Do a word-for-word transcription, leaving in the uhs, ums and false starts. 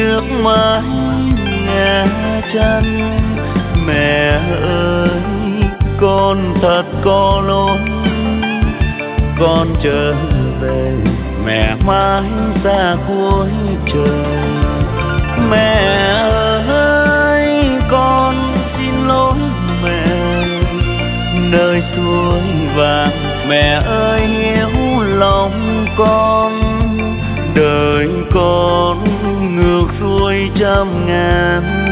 trước mái nhà tranh. Mẹ ơi con thật có lỗi, con trở về mẹ mãi xa cuối trời. Mẹ ơi con xin lỗi mẹ, nơi suối vàng mẹ ơi hiếu lòng con. Đời con ngược xuôi trăm ngàn